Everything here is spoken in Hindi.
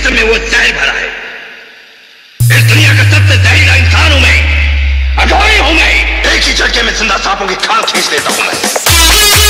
जिस्म में वो जहर भरा है। इस दुनिया का सबसे जहरीला इंसान हूं मैं, अघोरी हूं मैं। एक ही झटके में जिंदा सांपों की खाल खींच लेता हूं मैं।